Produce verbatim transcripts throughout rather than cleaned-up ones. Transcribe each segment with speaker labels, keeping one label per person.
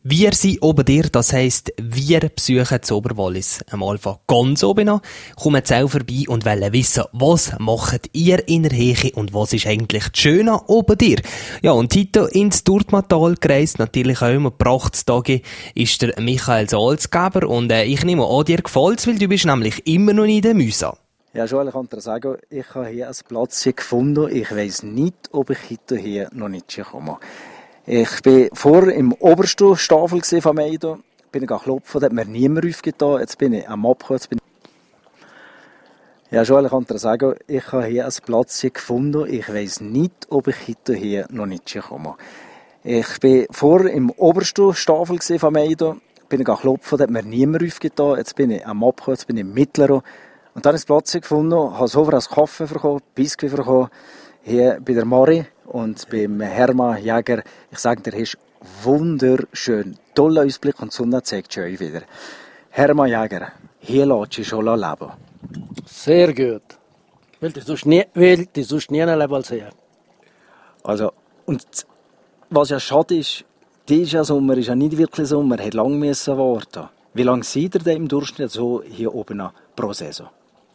Speaker 1: Wir sind oben dir, das heisst, wir besuchen das Oberwallis. Einmal von ganz oben an, kommen auch vorbei und wollen wissen, was macht ihr in der Heche und was ist eigentlich das Schöne oben dir. Ja, und heute ins Turtmatal gereist, natürlich auch immer Prachtstage, ist der Michael Salzgeber und äh, ich nehme an, dir gefällt's, weil du bist nämlich immer noch in der Müsa.
Speaker 2: Ja, Joel, ich kann dir sagen, ich habe hier einen Platz hier gefunden. Ich weiss nicht, ob ich heute hier noch nicht komme. Ich bin vorher im obersten Staffel von Meido. Bin ich klopfen, da hat mir niemand aufgetan. Jetzt bin ich am Abkommen. Jetzt bin ich ja, Joel, ich kann dir sagen, ich habe hier einen Platz hier gefunden. Ich weiss nicht, ob ich heute hier noch nicht komme. Ich bin vorher im obersten Staffel von Meido. Bin ich klopfen, da hat mir niemand aufgetan. Jetzt bin ich am Abkommen. Jetzt bin ich im Mittleren. Und dann habe ich einen Platz hier gefunden, habe so einen Kaffee bekommen, Biskuit bekommen. Hier bei der Mari und beim Hermann Jäger. Ich sage dir, ist wunderschön. Toller Ausblick und die Sonne zeigt schön wieder. Hermann Jäger, hier lässt du schon leben.
Speaker 3: Sehr gut. Weil du sonst nie, weil du sonst nie leben als hier.
Speaker 2: Also, und was ja schade ist, dieser Sommer ist ja nicht wirklich Sommer, hat lange müssen warten. Wie lange seid ihr denn im Durchschnitt so hier oben pro Saison?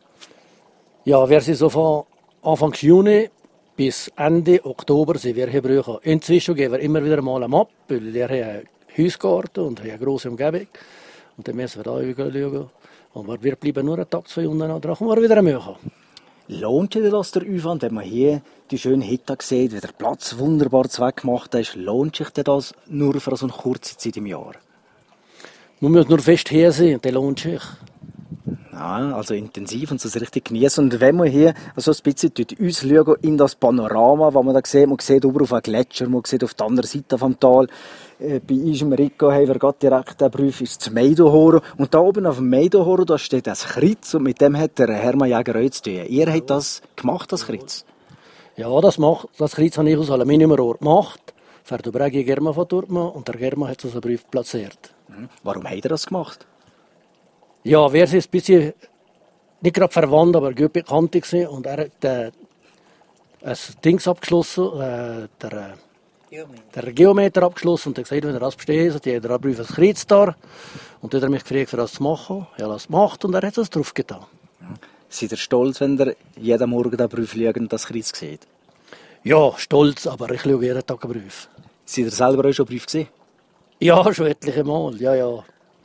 Speaker 3: Ja, wir sind so von Anfang Juni bis Ende Oktober sind wir hier brüchen. Inzwischen gehen wir immer wieder mal am ab, weil wir haben einen Hausgarten und eine grosse Umgebung. Und dann müssen wir da schauen. Und wir bleiben nur einen Tag, zwei unten und dann kommen wir wieder machen.
Speaker 2: Lohnt sich das der Aufwand, wenn man hier die schönen Hitta sieht, wie der Platz wunderbar zweckgemacht ist? Lohnt sich das nur für so eine kurze Zeit im Jahr?
Speaker 3: Man muss nur fest hier sein und dann lohnt sich.
Speaker 2: Ja, also intensiv und so richtig genießen. Und wenn man hier also ein bisschen ausschauen in das Panorama, was man da sieht, man sieht oben auf den Gletscher, man sieht auf der anderen Seite vom Tal. Äh, bei uns im Rico haben wir gerade direkt den Brief, ist das Meidohoro. Und da oben auf dem Meidohoro, da steht das Kreuz und mit dem hat der Hermann Jäger auch zu tun. Ihr habt das gemacht, das Kreuz?
Speaker 3: Ja, das, macht, das Kreuz habe ich aus Aluminiumrohr gemacht, für den Bregi Germa von Turtmann, und der Germa hat so einen Brief platziert.
Speaker 2: Mhm. Warum habt ihr das gemacht?
Speaker 3: Ja, wir sind ein bisschen, nicht gerade verwandt, aber gut bekannt gewesen. Und er hat äh, ein Dings abgeschlossen, äh, der, Geometer. der Geometer abgeschlossen und hat gesagt, wenn er das besteht, hat jeder Brief ein Kreuz da. Und dann hat er mich gefragt, für das zu machen. Ja, das gemacht und er hat es drauf getan.
Speaker 2: Mhm. Seid ihr stolz, wenn ihr jeden Morgen den Brief schaut und das Kreuz seht?
Speaker 3: Ja, stolz, aber ich schaue jeden Tag einen Brief.
Speaker 2: Seid ihr selber auch schon Brief gesehen?
Speaker 3: Ja, schon etliche Mal, ja, ja.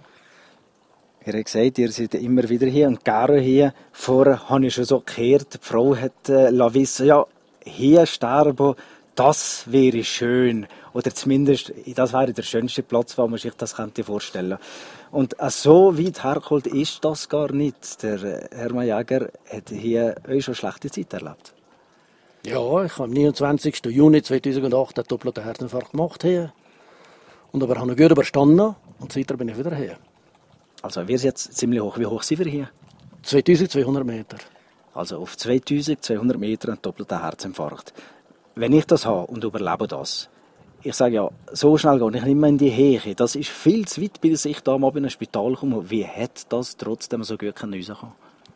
Speaker 2: Ihr habt gesagt, ihr seid immer wieder hier und gerne hier. Vorher habe ich schon so gehört, die Frau hat äh, wissen, ja, hier sterben, das wäre schön. Oder zumindest, das wäre der schönste Platz, wo man sich das könnte vorstellen. Und äh, so weit hergeholt ist das gar nicht. Der äh, Hermann Jäger hat hier auch schon schlechte Zeit erlebt.
Speaker 3: Ja, ich habe am neunundzwanzigsten Juni zweitausendacht einen doppelten Herzinfarkt gemacht hier. Und aber habe ich gut überstanden und seitdem bin ich wieder hier.
Speaker 2: Also wir sind jetzt ziemlich hoch. Wie hoch sind wir hier?
Speaker 3: zweitausendzweihundert Meter.
Speaker 2: Also auf zweitausendzweihundert Meter ein doppelter Herzinfarkt. Wenn ich das habe und überlebe das, ich sage ja, so schnell gehe ich nicht mehr in die Heche. Das ist viel zu weit, bis ich da mal in ein Spital komme. Wie hat das trotzdem so gut rauskommen?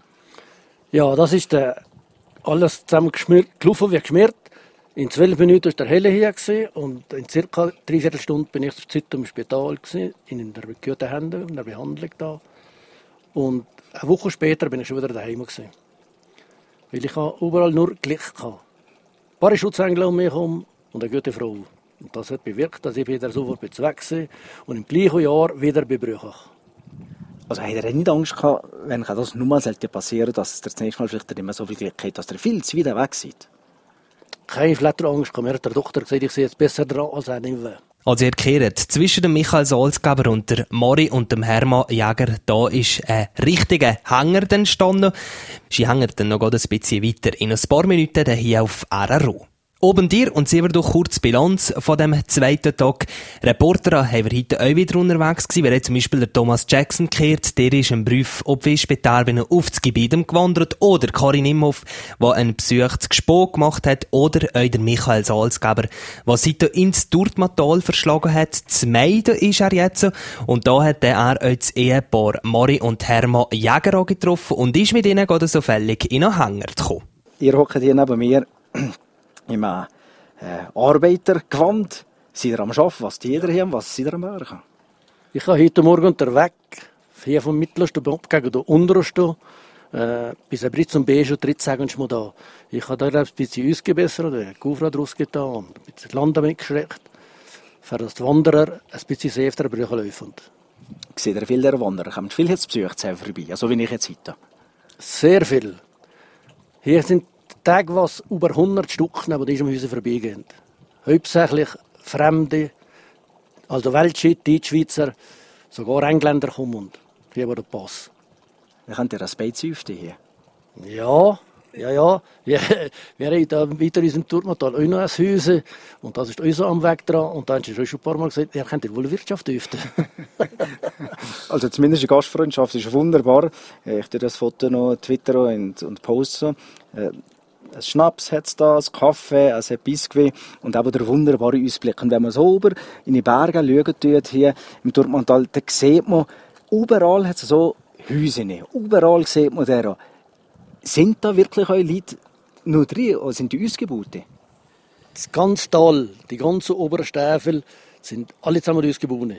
Speaker 3: Ja, das ist äh, alles zusammen geschmiert, gelaufen wie geschmiert. In zwölf Minuten war der Helle hier gewesen, und in circa dreiviertel Stunde bin ich zur Zeit im Spital gewesen, in der guten Hände, in der Behandlung da. Und eine Woche später bin ich schon wieder daheim gewesen. Weil ich überall nur Glück hatte. Ein paar Schutzengel um mich herum und eine gute Frau. Und das hat bewirkt, dass ich wieder sofort weg war und im gleichen Jahr wieder bebrüche.
Speaker 2: Also habt ihr nicht Angst gehabt, wenn das nur mal passieren sollte, dass ihr das nächste Mal vielleicht nicht mehr so viel Glück habt, dass ihr viel zu weit weg seid?
Speaker 3: Keine Flatterangst. Mir hat der Doktor gesagt, ich sehe jetzt besser dran als er nicht will.
Speaker 1: Also ihr kehrt zwischen dem Michael Salzgeber und der Mari und dem Hermann Jäger, da ist ein richtiger Hänger entstanden. Sie hängen dann noch ein bisschen weiter in ein paar Minuten hier auf R R O. Oben dir und sehen wir doch kurz Bilanz von dem zweiten Tag. Reporter haben wir heute auch wieder unterwegs gewesen. Wir haben zum Beispiel den Thomas Jackson gehört. Der ist im Brief ob Wischbeterbenen auf das Gebiet gewandert. Oder Karin Imhoff, die einen Besuch zu Gspoo gemacht hat. Oder auch der Michael Salzgeber, der seitdem ins Turtmatal verschlagen hat. Zu Meiden ist er jetzt. Und da hat er auch das Ehepaar Mari und Hermann Jäger angetroffen und ist mit ihnen gerade so fällig in einen Hänger gekommen.
Speaker 2: Ihr hockt hier neben mir im äh, Arbeitergewand. Seid ihr am Arbeiten? Was tut ihr hier? Was seid ihr am Werken?
Speaker 3: Ich habe heute Morgen unterwegs, hier vom Mittelsten gegen den Untersten, äh, bis ein Britz und Beige und Dritt sagen wir da. Ich habe da ein bisschen ausgebessert, den Kufra draus getan und ein bisschen Land mitgeschreckt, für das die Wanderer ein bisschen safer Brüche laufen.
Speaker 2: Seht ihr viele der Wanderer? Kommen viele jetzt Besucher vorbei, also wie ich jetzt heute?
Speaker 3: Sehr viel. Hier sind Tage, was über hundert Stück neben diesem Haus vorbeigehen. Hauptsächlich Fremde, also Weltschweizer, Deutschschweizer, sogar Engländer kommen und geben den Pass.
Speaker 2: Dann könnt ihr ein Beiz öfter hier.
Speaker 3: Ja, ja, ja. Wir, wir haben da weiter in unserem Turmtal auch noch ein Haus. Und das ist auch so am Weg dran. Und dann hast du schon ein paar Mal gesagt, ihr könnt wohl Wirtschaft öfter.
Speaker 2: Also zumindest die Gastfreundschaft ist wunderbar. Ich tue das Foto noch Twitter und, und poste. Äh, ein Schnaps hat es da, ein Kaffee, ein Biskuit und eben der wunderbare Ausblick. Und wenn man so oben in die Berge schauen tut, hier im Turmtal, dann sieht man, überall hat es so Häuser. Überall sieht man da. Sind da wirklich eure Leute nur drin oder sind die Ausgebaute?
Speaker 3: Das ganze Tal, die ganzen oberen Stäfel, sind alle zusammen ausgebaut.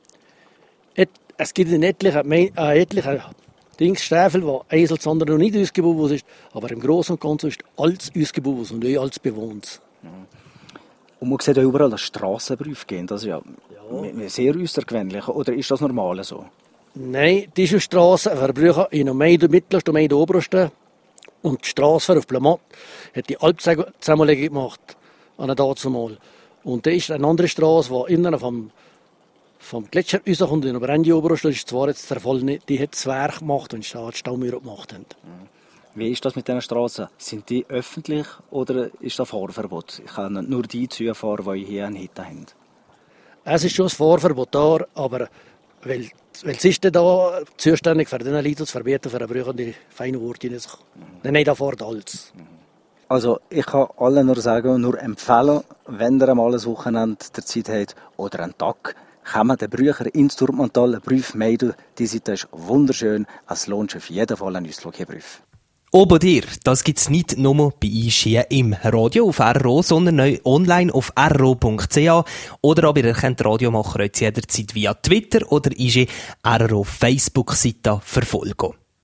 Speaker 3: Es gibt in etlichen, äh, etlichen Dings Stäfel, wo eins als andere noch nicht ausgebaut ist, aber im Großen und Ganzen ist alles ausgebaut und auch alles bewohnt.
Speaker 2: Und man sieht ja überall, dass Strassenberufe gehen. Das ist ja, ja sehr außergewöhnlich. Oder ist das normal so?
Speaker 3: Nein, diese Straße verbrauchen in der Meide Mittlersten und Meide Obersten. Und die Straße auf Blamat hat die Alpzusammenlegung gemacht, an der dazumal. Und da ist eine andere Straße, die innen vom, vom Gletscher rauskommt, in der Brände Obersten, das ist zwar jetzt zerfallen, die hat das Werk gemacht und die Staumauer gemacht haben.
Speaker 2: Wie ist das mit diesen Straßen? Sind die öffentlich oder ist das Fahrverbot? Ich kann nur die zufahren, die hier einen Hit haben. Es
Speaker 3: ist schon ein Fahrverbot da, aber weil Weil es ist da zuständig für den Leute zu verbieten, für Brüche die feinen Worte nicht. Nein, nein, da fährt alles.
Speaker 2: Also ich kann allen nur sagen, nur empfehlen, wenn ihr einmal ein Wochenende der Zeit habt oder einen Tag, kommen den Brücher ins Turmtal, Brüf Meidl. Die Seite ist wunderschön. Es lohnt sich auf jeden Fall einen Ausflug hier, Brüf.
Speaker 1: Oben dir, das gibt's nicht nur bei uns hier im Radio auf R R O, sondern neu online auf r r o punkt c a oder aber ihr könnt Radiomacher jetzt jederzeit via Twitter oder I G R R O Facebook-Seite verfolgen.